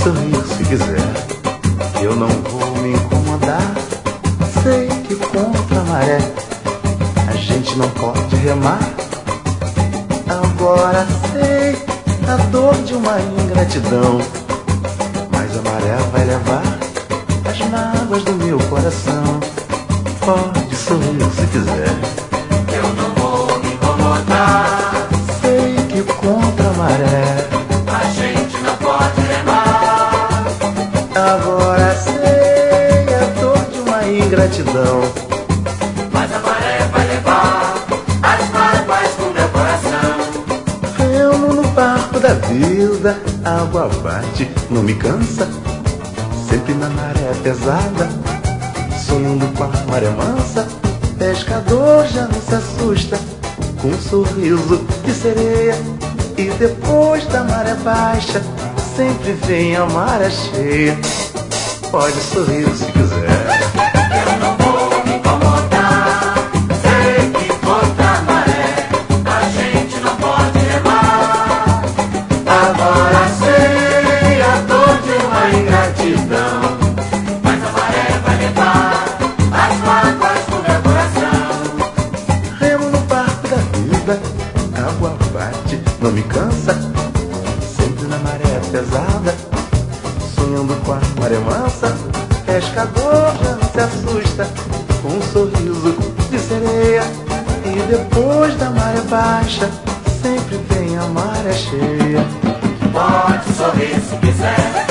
sorrir se quiser, eu não vou me incomodar. Sei que contra a maré a gente não pode remar. Agora sei a dor de uma ingratidão, mas a maré vai levar as mágoas do meu coração. Pode sorrir se quiser, eu não vou me incomodar. sei que contra a maré A gente não pode remar. agora sei a dor de uma ingratidão, Mas a maré vai levar as mágoas do meu coração. remo no barco da vida, a água bate, não me cansa, sempre na maré pesada, sonhando com a maré mansa. Pescador já não se assusta, com um sorriso de sereia. E depois da maré baixa, sempre vem a maré cheia. Pode sorrir se quiser, Eu não vou me incomodar. Sei que contra a maré a gente não pode remar. Agora sei a dor de uma ingratidão, mas a maré vai levar as mágoas do meu coração. remo no barco da vida, água bate, não me cansa, sempre na maré pesada, sonhando com a maré mansa. Pescador já não se assusta, com um sorriso de sereia. E depois da maré baixa, sempre vem a maré cheia. Pode sorrir se quiser.